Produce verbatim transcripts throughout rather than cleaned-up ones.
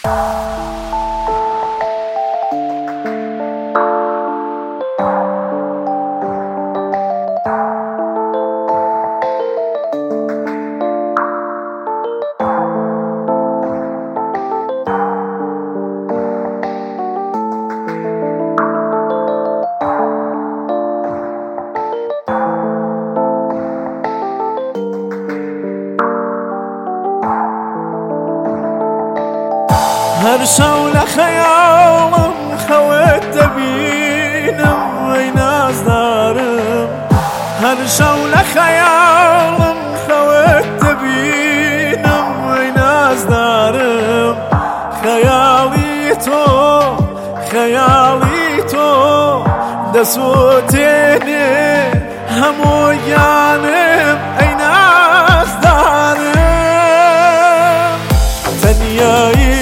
هر شو لخيالم خويت بينم وين أصدارم هر شو لخيالم خويت بينم وين أصدارم خيالي تو خيالي تو دسوتيني همو جانب أين أصدارم تنياي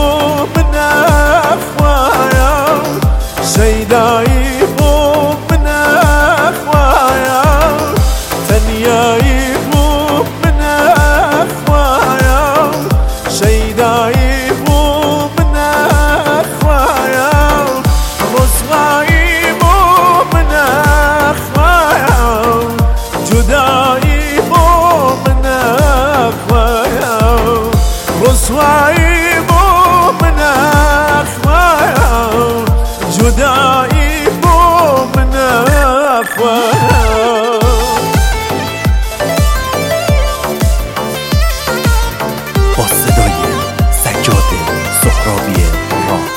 شيداي فوق من أخوايا تنياي فوق من أخوايا شيداي فوق من أخوايا رسواي فوق من أخوايا جداي فوق من أخوايا رسواي فوق من أخوايا جدایی با من افوایا با صدای سجاد سهرابی راد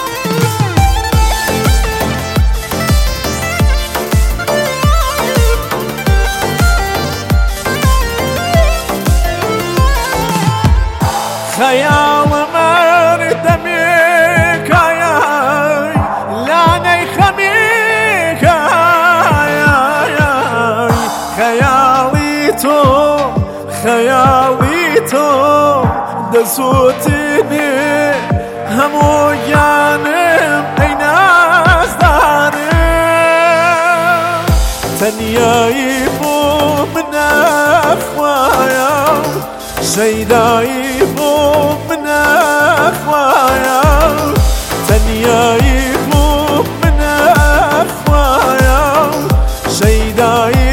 خیال مردمی خيالي تو دسوتني همو جانب أين أصدارم تنياي فوق من أخوايا شيداي فوق من أخوايا تنياي فوق من أخوايا شيداي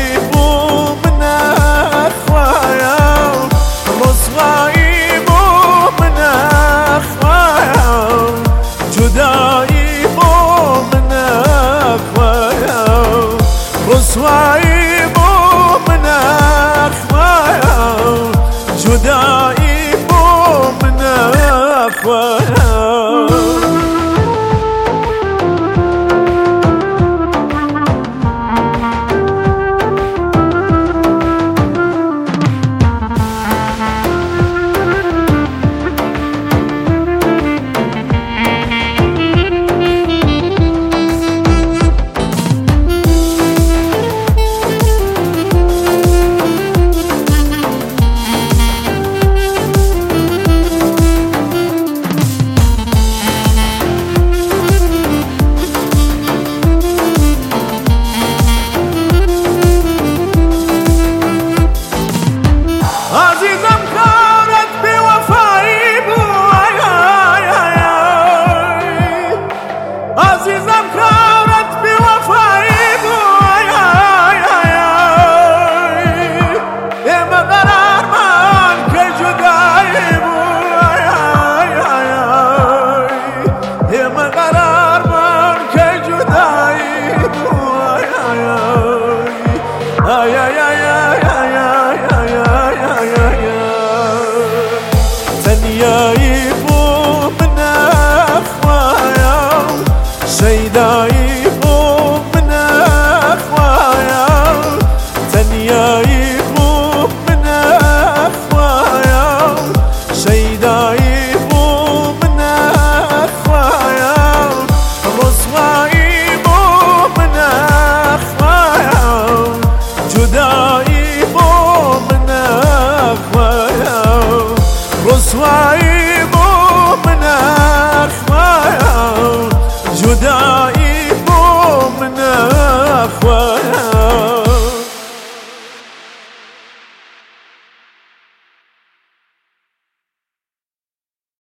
رسوایی با من أخوايا جدایی با من أخوايا تنياي فوق من أخوايا شيداي فوق من أخوايا تنياي فوق من أخوايا شيداي فوق من أخوايا رسواي فوق من أخوايا جداي فوق من أخوايا رسواي